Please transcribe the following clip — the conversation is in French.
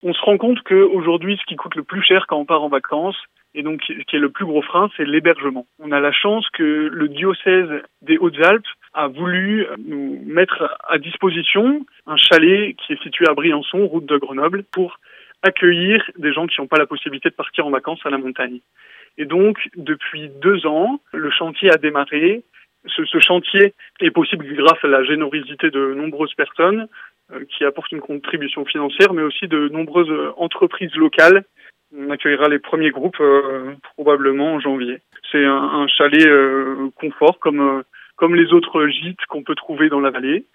On se rend compte qu'aujourd'hui, ce qui coûte le plus cher quand on part en vacances, et donc qui est le plus gros frein, c'est l'hébergement. On a la chance que le diocèse des Hautes-Alpes a voulu nous mettre à disposition un chalet qui est situé à Briançon, route de Grenoble, pour accueillir des gens qui n'ont pas la possibilité de partir en vacances à la montagne. Et donc, depuis 2 ans, le chantier a démarré. Ce chantier est possible grâce à la générosité de nombreuses personnes qui apportent une contribution financière, mais aussi de nombreuses entreprises locales. On accueillera les premiers groupes probablement en janvier. C'est un chalet confort comme les autres gîtes qu'on peut trouver dans la vallée.